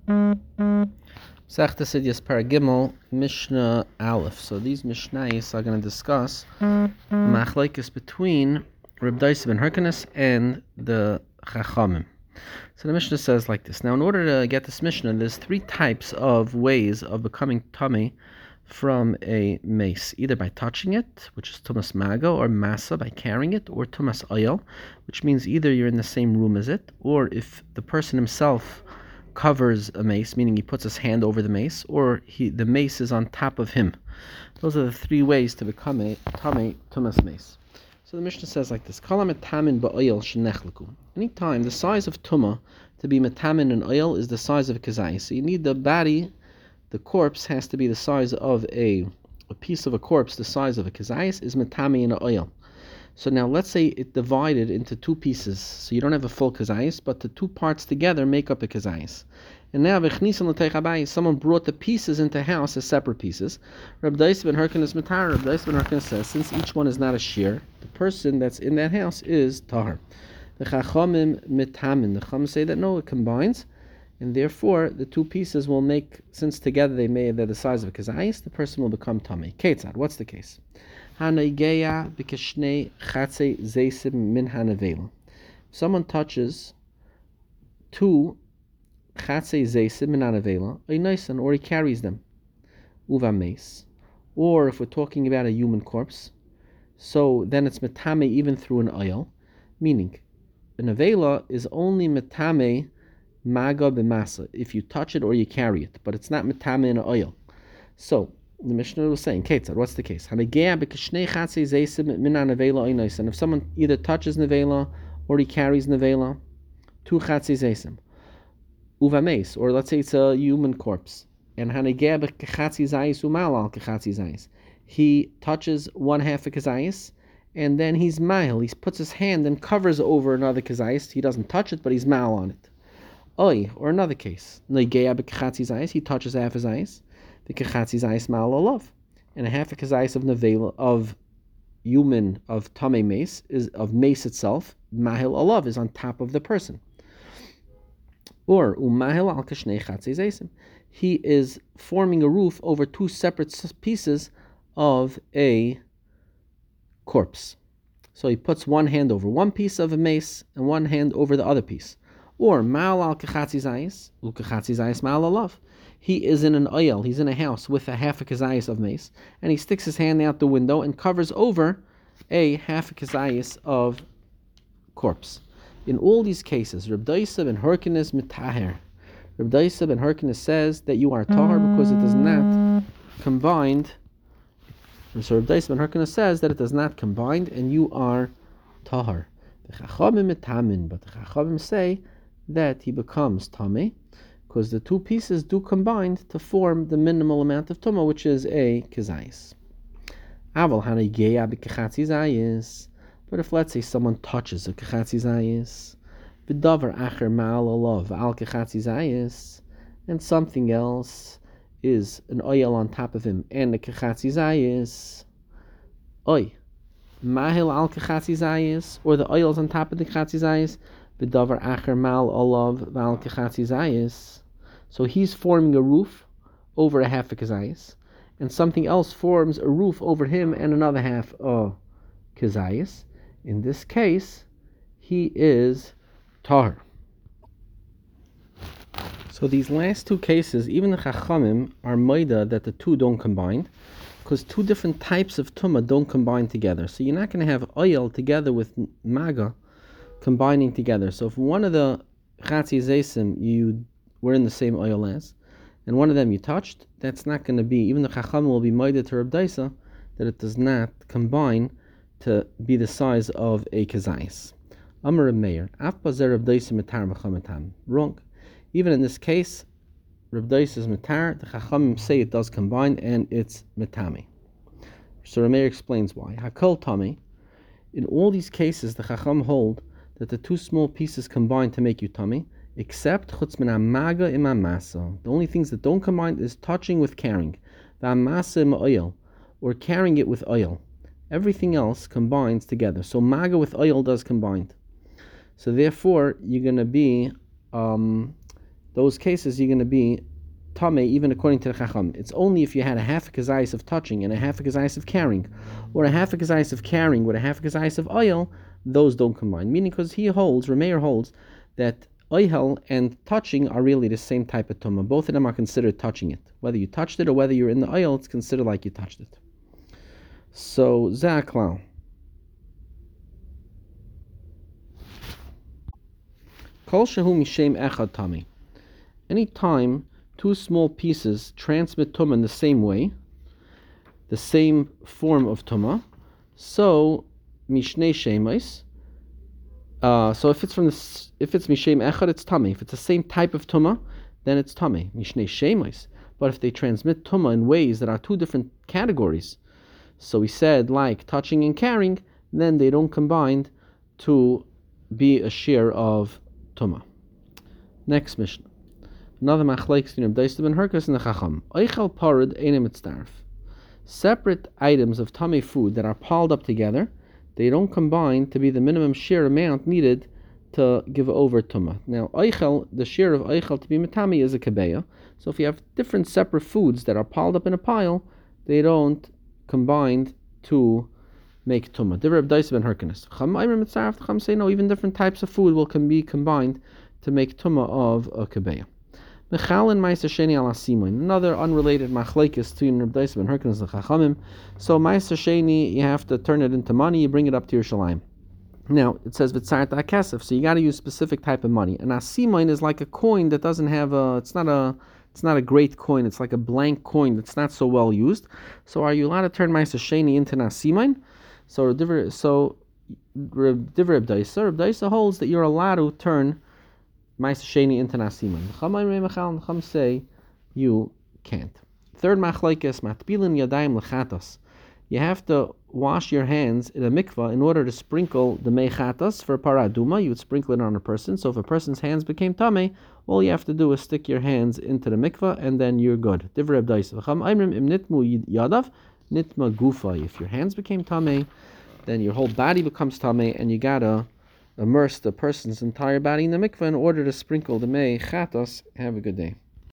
Sechta Sidyas Paragimel, Mishnah Aleph. So these Mishnayos are going to discuss machlekes between Reb Daisa ben Hyrcanus and the Chachamim. So the Mishnah says like this. Now, in order to get this Mishnah, there's three types of ways of becoming tummy from a mace, either by touching it, which is tumas maga, or masa, by carrying it, or tumas oyel, which means either you're in the same room as it, or if the person himself covers a mace, meaning he puts his hand over the mace, or the mace is on top of him. Those are the three ways to become a tummy tumas mace. So the Mishnah says like this: Kala metamin ba'oil shenechleku. Anytime the size of tuma to be metamin in oil is the size of a kazai, so you need the body. The corpse has to be the size of a piece of a corpse, the size of a kazayis, is metami in oil. So now let's say it divided into two pieces. So you don't have a full kazayis, but the two parts together make up a kazayis. And now someone brought the pieces into house as separate pieces. Reb Daisa ben Hyrcanus matar. Reb Daisa ben Hyrcanus says, since each one is not a shear, the person that's in that house is tahar. The chachamim metamin. The chachamim say that no, it combines. And therefore, the two pieces will make, since together they're the size of a kazayis, the person will become tummy. Ketzad, what's the case? Someone touches two chatzei zeisim min hanavela, or he carries them, uva mace. Or if we're talking about a human corpse, so then it's metame even through an oil, meaning an avela is only metame maga b'masa, if you touch it or you carry it, but it's not metame in oil. So the Mishnah was saying, Ketzad, what's the case? And if someone either touches nevela or he carries nevela, two chatzei zeisim, uva mace, or let's say it's a human corpse, and he touches one half a kazayis, and then he's mahil, he puts his hand and covers over another kazayis. He doesn't touch it, but he's mahil on it. Or another case, he touches half his eyes, the kechatzi zayis ma'al alav, and a half a kazayis of nevela, of human, of tamei mace, is of mace itself, mahil alav, is on top of the person. Or umahil al kashnei chatzei zaysim, he is forming a roof over two separate pieces of a corpse. So he puts one hand over one piece of a mace and one hand over the other piece. Or ma'al al kechatzi zayis, ukechatzi zayis ma'al alav. He is in an oil, he's in a house with a half a kazayis of mace, and he sticks his hand out the window and covers over a half a kazayis of corpse. In all these cases, Reb Daisa ben Hyrcanus mitaher. Reb Daisa ben Hyrcanus says that you are tahar because it does not combined. So Reb Daisa ben Hyrcanus says that it does not combine, and you are tahar. The chachamim mitamin, but the chachamim say that he becomes tamei, because the two pieces do combine to form the minimal amount of tumah, which is a kazayis. Aval hanageya b'kechatzi zayis. But if, let's say, someone touches a kechatzi zayis, v'davar acher ma'al alav al kechatzi zayis, and something else is an oil on top of him and the kechatzi zayis, mahil al kechatzi zayis, or the oil's on top of the kechatzi zayis, v'davar acher ma'al alav al kechatzi zayis. So he's forming a roof over a half a kazayis, and something else forms a roof over him and another half a kazayis. In this case, he is tahar. So these last two cases, even the chachamim are moida that the two don't combine, because two different types of tumah don't combine together. So you're not going to have oil together with maga combining together. So if one of the chatzei zeisim you were in the same oil as, and one of them you touched, that's not going to be, even the chachamim will be moida to Reb Daisa that it does not combine to be the size of a kazayis. Amar Reb Meir, af bazer Reb Daisa matar v'chamatam. Wrong. Even in this case, Reb Daisa is matar. The chachamim say it does combine, and it's metami. So Reb Meir explains why. Hakol tami. In all these cases, the chacham hold that the two small pieces combine to make you tummy, except chutz min hamaga im hamasa. The only things that don't combine is touching with carrying, v'hamasa im oil, or carrying it with oil. Everything else combines together. So maga with oil does combine. So therefore, you're going to be those cases you're going to be tamei even according to the Chacham. It's only if you had a half a kazayis of touching and a half a kazayis of carrying, or a half a kazayis of carrying with a half a kazayis of oil, those don't combine. Meaning, because Rameir holds that oil and touching are really the same type of tumah. Both of them are considered touching it. Whether you touched it or whether you're in the oil, it's considered like you touched it. So Zaklal. Kol shehu mishem echad tami. Anytime two small pieces transmit tumah in the same way, the same form of tumah, so mishnei shemais. So if it's mishem echad, it's tummy. If it's the same type of tumah, then it's tummy. Mishnei shemais. But if they transmit tumah in ways that are two different categories, so we said like touching and carrying, then they don't combine to be a share of tumah. Next Mishnah. Another machlekes between Rabbi Daisa ben Herkos and the Chacham. Oichel parid einem mitzdarf. Separate items of tummy food that are piled up together, they don't combine to be the minimum share amount needed to give over tumah. Now, oichel, the share of oichel to be mitami is a kabeya. So if you have different separate foods that are piled up in a pile, they don't combine to make tumah. Divrei Rabbi Daisa ben Herkos. Chacham say no, even different types of food can be combined to make tumah of a kabeya. Another unrelated machlekes to Rabbi Daisa ben Herkos and Chachamim. So Ma'aser Sheni, you have to turn it into money. You bring it up to Yerushalayim. Now it says v'tzarta akesef, so you got to use specific type of money. And asimain is like a coin that doesn't have a. It's not a great coin. It's like a blank coin that's not so well used. So are you allowed to turn Ma'aser Sheni into asimain? So Rabbi Daisa holds that you're allowed to turn Ma'aser Sheni into nasiman. Chacham say you can't. Third machlekes matbilin yadayim lechatas. You have to wash your hands in a mikvah in order to sprinkle the mechatas for paraduma. You would sprinkle it on a person. So if a person's hands became tamei, all you have to do is stick your hands into the mikvah and then you're good. Divrei Rabbi Daisa. Chacham imrim im nitmu yadav nitma gufa. If your hands became tamei, then your whole body becomes tamei, and you gotta immerse the person's entire body in the mikveh in order to sprinkle the mei chatos. Have a good day.